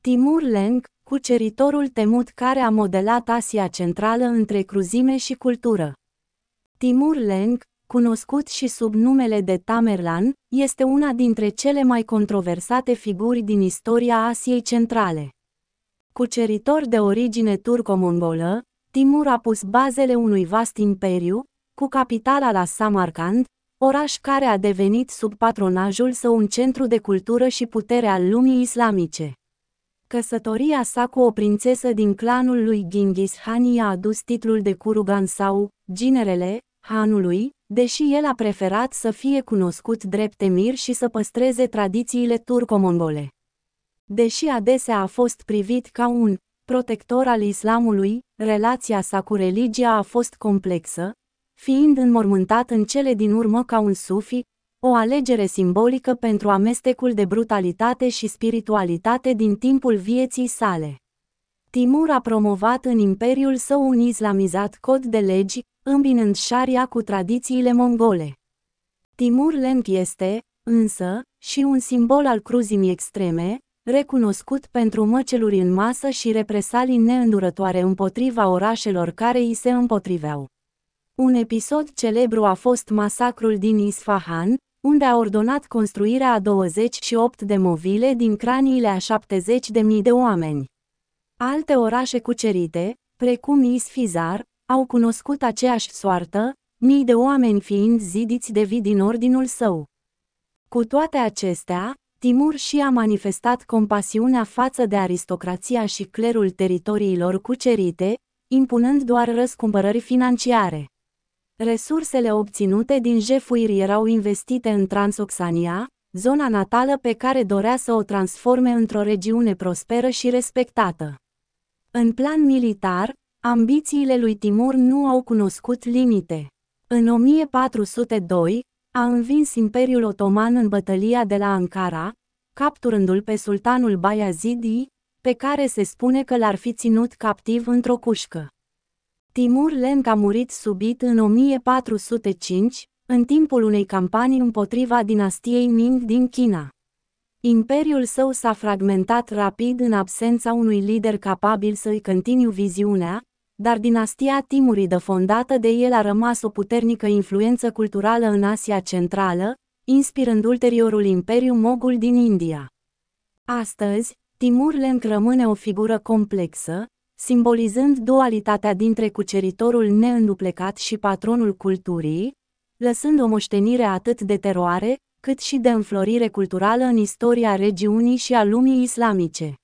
Timur Lenk, cuceritorul temut care a modelat Asia Centrală între cruzime și cultură. Timur Lenk, cunoscut și sub numele de Tamerlan, este una dintre cele mai controversate figuri din istoria Asiei Centrale. Cuceritor de origine turco-mongolă, Timur a pus bazele unui vast imperiu, cu capitala la Samarkand, oraș care a devenit sub patronajul său un centru de cultură și putere al lumii islamice. Căsătoria sa cu o prințesă din clanul lui Genghis Khan i-a adus titlul de Kurugan sau ginerele Hanului, deși el a preferat să fie cunoscut drept emir și să păstreze tradițiile turco-mongole. Deși adesea a fost privit ca un protector al islamului, relația sa cu religia a fost complexă, fiind înmormântat în cele din urmă ca un sufi, o alegere simbolică pentru amestecul de brutalitate și spiritualitate din timpul vieții sale. Timur a promovat în imperiul său un islamizat cod de legi, îmbinând șaria cu tradițiile mongole. Timur Lenk este, însă, și un simbol al cruzimii extreme, recunoscut pentru măceluri în masă și represalii neîndurătoare împotriva orașelor care îi se împotriveau. Un episod celebru a fost masacrul din Isfahan, unde a ordonat construirea a 28 de movile din craniile a 70.000 de oameni. Alte orașe cucerite, precum Isfizar, au cunoscut aceeași soartă, mii de oameni fiind zidiți de vii din ordinul său. Cu toate acestea, Timur și-a manifestat compasiunea față de aristocrația și clerul teritoriilor cucerite, impunând doar răscumpărări financiare. Resursele obținute din jefuiri erau investite în Transoxania, zona natală pe care dorea să o transforme într-o regiune prosperă și respectată. În plan militar, ambițiile lui Timur nu au cunoscut limite. În 1402, a învins Imperiul Otoman în bătălia de la Ankara, capturându-l pe sultanul Bayezid I, pe care se spune că l-ar fi ținut captiv într-o cușcă. Timur Lenk a murit subit în 1405, în timpul unei campanii împotriva dinastiei Ming din China. Imperiul său s-a fragmentat rapid în absența unui lider capabil să-i continue viziunea, dar dinastia timuridă fondată de el a rămas o puternică influență culturală în Asia Centrală, inspirând ulteriorul Imperiu Mogul din India. Astăzi, Timur Lenk rămâne o figură complexă, simbolizând dualitatea dintre cuceritorul neînduplecat și patronul culturii, lăsând o moștenire atât de teroare, cât și de înflorire culturală în istoria regiunii și a lumii islamice.